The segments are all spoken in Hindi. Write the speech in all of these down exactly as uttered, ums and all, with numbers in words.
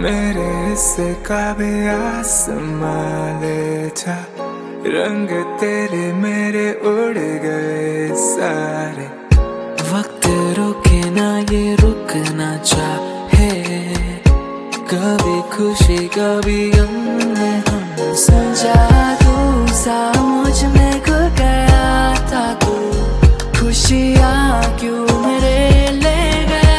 मेरे हिस्से का भी आसमां ले जा, रंग तेरे मेरे उड़ गए सारे। वक्त रुके ना ये रुकना चाहे, कभी खुशी कभी गम में हम सजा। तू सा मुझ में खो गया था, तू खुशियाँ क्यों मेरे ले गया।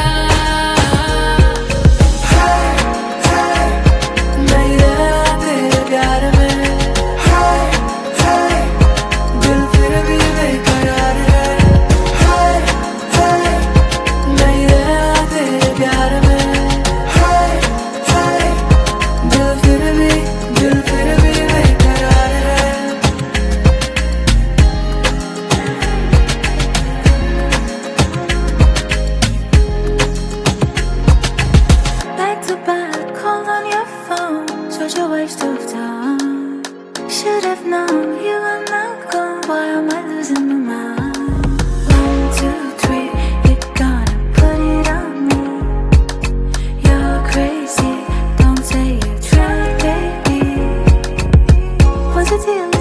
हाय हाय नहीं रहना तेरे प्यार में, हाय हाय दिल फिर भी बेकरार है। हाय हाय नहीं रहना तेरे प्यार में, हाय हाय दिल फिर भी दिल फिर भी बेकरार है। Back to back, call on your phone, such a waste of time. Should have known you were not gone. Why am I losing my mind? One, two, three, you're gonna put it on me. You're crazy, don't say you tried, baby. What's the deal?